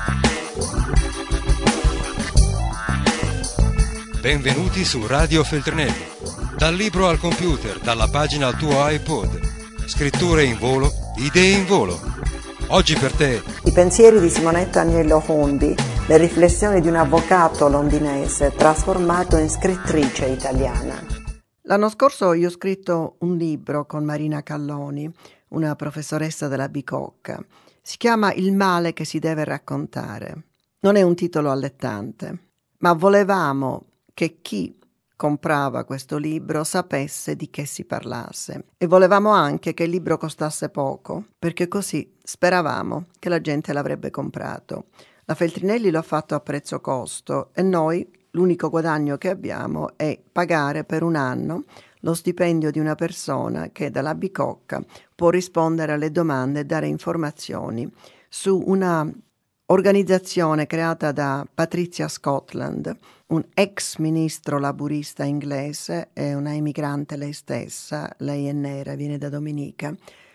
Benvenuti su Radio Feltrinelli. Dal libro al computer, dalla pagina al tuo iPod. Scritture in volo, idee in volo. Oggi per te I pensieri di Simonetta Agnello Hundi, le riflessioni di un avvocato londinese trasformato in scrittrice italiana. L'anno scorso io ho scritto un libro con Marina Calloni, una professoressa della Bicocca. Si chiama Il male che si deve raccontare. Non è un titolo allettante, ma volevamo che chi comprava questo libro sapesse di che si parlasse e volevamo anche che il libro costasse poco, perché così speravamo che la gente l'avrebbe comprato. La Feltrinelli lo ha fatto a prezzo costo e noi l'unico guadagno che abbiamo è pagare per un anno lo stipendio di una persona che dalla Bicocca può rispondere alle domande e dare informazioni su una organizzazione creata da Patricia Scotland, un ex ministro laburista inglese e una emigrante lei stessa, lei è nera, viene da Dominica,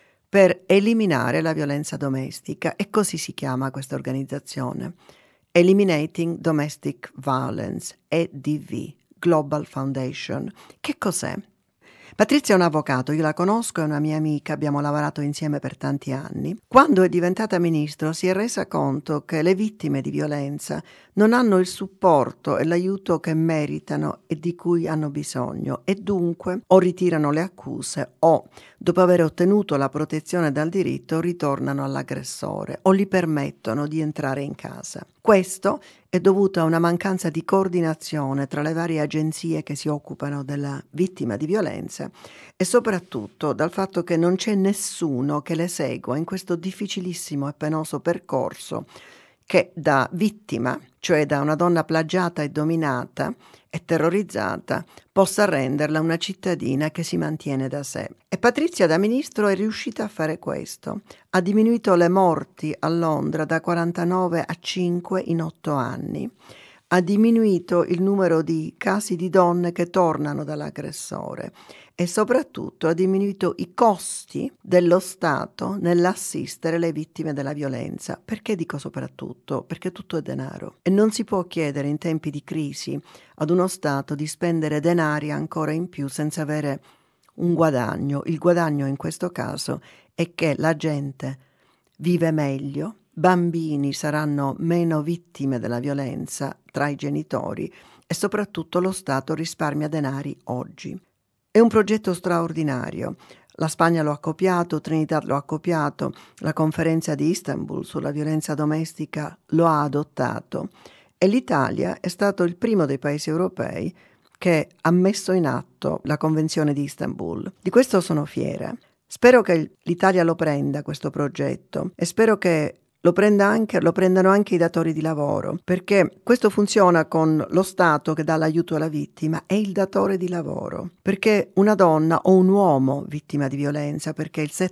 per eliminare la violenza domestica, e così si chiama questa organizzazione, Eliminating Domestic Violence, EDV, Global Foundation. Che cos'è? Patrizia è un avvocato, io la conosco, è una mia amica, abbiamo lavorato insieme per tanti anni. Quando è diventata ministro si è resa conto che le vittime di violenza non hanno il supporto e l'aiuto che meritano e di cui hanno bisogno, e dunque o ritirano le accuse o, dopo aver ottenuto la protezione dal diritto, ritornano all'aggressore o gli permettono di entrare in casa. Questo è dovuto a una mancanza di coordinazione tra le varie agenzie che si occupano della vittima di violenza e soprattutto dal fatto che non c'è nessuno che le segua in questo difficilissimo e penoso percorso che da vittima, cioè da una donna plagiata e dominata e terrorizzata, possa renderla una cittadina che si mantiene da sé. E Patrizia da ministro è riuscita a fare questo. Ha diminuito le morti a Londra da 49 a 5 in 8 anni. Ha diminuito il numero di casi di donne che tornano dall'aggressore e soprattutto ha diminuito i costi dello Stato nell'assistere le vittime della violenza. Perché dico soprattutto? Perché tutto è denaro e non si può chiedere in tempi di crisi ad uno Stato di spendere denari ancora in più senza avere un guadagno. Il guadagno in questo caso è che la gente vive meglio, bambini saranno meno vittime della violenza tra i genitori e soprattutto lo Stato risparmia denari oggi. È un progetto straordinario. La Spagna lo ha copiato, Trinidad lo ha copiato, la conferenza di Istanbul sulla violenza domestica lo ha adottato e l'Italia è stato il primo dei paesi europei che ha messo in atto la Convenzione di Istanbul. Di questo sono fiera. Spero che l'Italia lo prenda questo progetto e spero che lo prendano anche i datori di lavoro, perché questo funziona con lo Stato che dà l'aiuto alla vittima e il datore di lavoro, perché una donna o un uomo vittima di violenza, perché il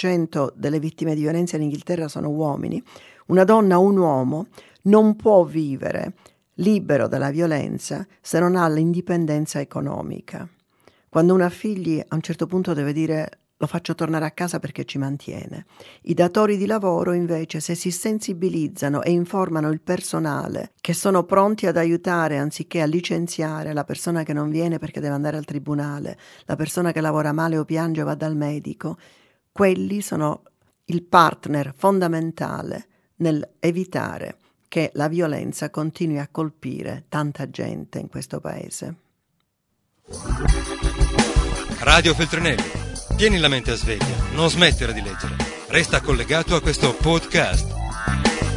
7% delle vittime di violenza in Inghilterra sono uomini, una donna o un uomo non può vivere libero dalla violenza se non ha l'indipendenza economica. Quando uno ha figli a un certo punto deve dire: lo faccio tornare a casa perché ci mantiene. I datori di lavoro invece, se si sensibilizzano e informano il personale che sono pronti ad aiutare anziché a licenziare la persona che non viene perché deve andare al tribunale, la persona che lavora male o piange o va dal medico, quelli sono il partner fondamentale nel evitare che la violenza continui a colpire tanta gente in questo paese. Radio Feltrinelli. Tieni la mente a sveglia, non smettere di leggere. Resta collegato a questo podcast.